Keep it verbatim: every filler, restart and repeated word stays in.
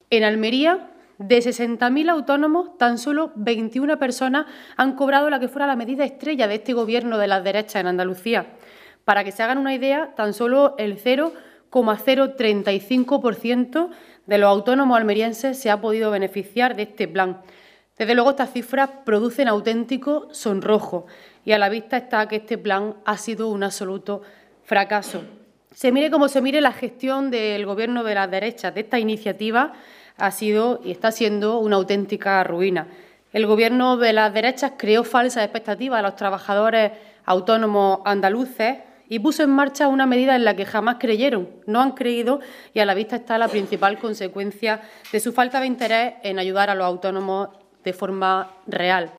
En Almería, de sesenta mil autónomos, tan solo veintiuna personas han cobrado la que fuera la medida estrella de este Gobierno de las derechas en Andalucía. Para que se hagan una idea, tan solo el cero coma cero treinta y cinco por ciento de los autónomos almerienses se ha podido beneficiar de este plan. Desde luego, estas cifras producen auténtico sonrojo y a la vista está que este plan ha sido un absoluto fracaso. Se mire como se mire, la gestión del Gobierno de las derechas de esta iniciativa ha sido y está siendo una auténtica ruina. El Gobierno de las derechas creó falsas expectativas a los trabajadores autónomos andaluces y puso en marcha una medida en la que jamás creyeron, no han creído, y a la vista está la principal consecuencia de su falta de interés en ayudar a los autónomos de forma real.